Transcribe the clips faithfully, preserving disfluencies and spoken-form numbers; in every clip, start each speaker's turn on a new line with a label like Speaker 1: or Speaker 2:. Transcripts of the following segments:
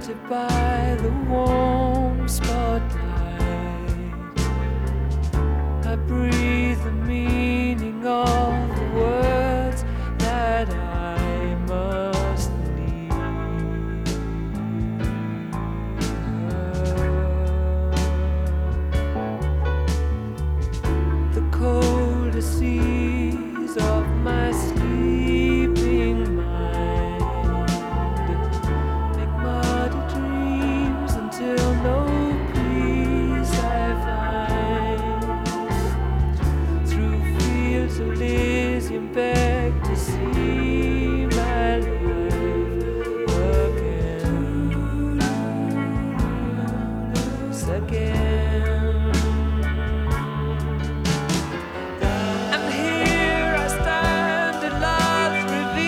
Speaker 1: lighted by the warm spotlight. I breathe the meaning of the words that I must leave her. The coldest seas of my sleeping mind make muddy dreams until no peace I find. Through fields of Elysium beg to see my life again. Once again. And here I stand in love's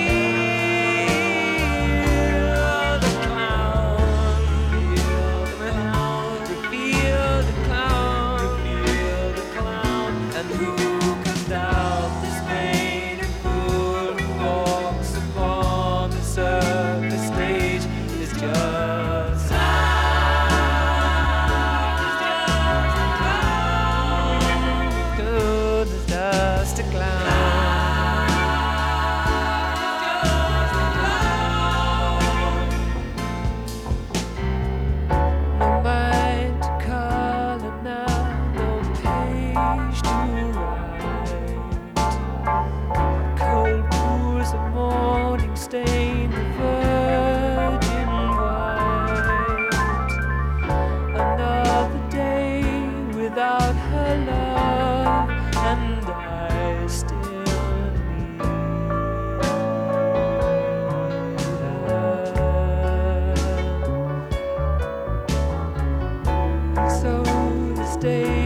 Speaker 1: reveal, the clown, reveal the clown, reveal the clown, and who can doubt this painted fool who walks upon the circus stage is just good as just a clown. No mind to color now, no page to write. Cold pools of morning stain the virgin white. Another day without her love, and I still need her. And so this day